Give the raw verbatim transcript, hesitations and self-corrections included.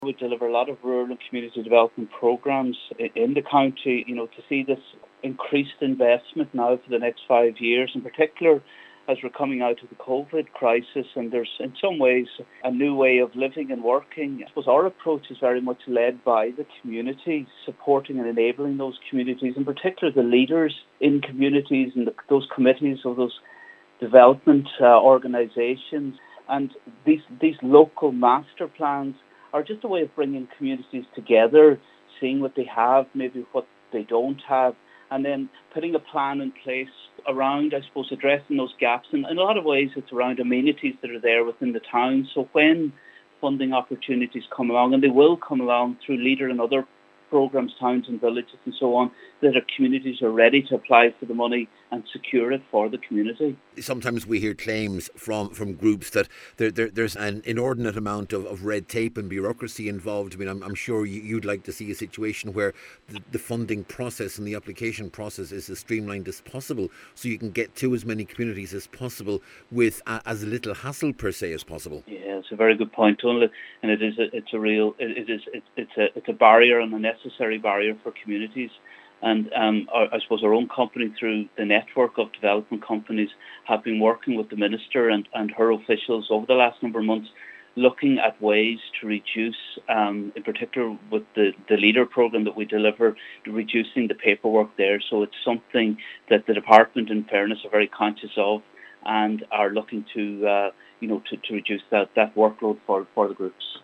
We deliver a lot of rural and community development programmes in the county. You know, to see this increased investment now for the next five years, in particular, as we're coming out of the COVID crisis, and there's in some ways a new way of living and working. I suppose our approach is very much led by the community, supporting and enabling those communities, in particular the leaders in communities and the, those committees of those development uh, organisations. And these these local master plans are just a way of bringing communities together, seeing what they have, maybe what they don't have, and then putting a plan in place around, I suppose, addressing those gaps. And in a lot of ways, it's around amenities that are there within the town. So when funding opportunities come along, and they will come along through LEADER and other programmes, towns and villages and so on, that our communities are ready to apply for the money and secure it for the community. Sometimes we hear claims from, from groups that there, there, there's an inordinate amount of, of red tape and bureaucracy involved. I mean, I'm, I'm sure you'd like to see a situation where the, the funding process and the application process is as streamlined as possible, so you can get to as many communities as possible with a, as little hassle per se as possible. Yeah, it's a very good point, Tony, and it is a, it's a real it, it is it, it's a it's a barrier and a necessary barrier for communities. And um, our, I suppose our own company, through the network of development companies, have been working with the Minister and, and her officials over the last number of months, looking at ways to reduce, um, in particular with the, the LEADER programme that we deliver, reducing the paperwork there. So it's something that the department, in fairness, are very conscious of and are looking to, uh, you know, to, to reduce that, that workload for, for the groups.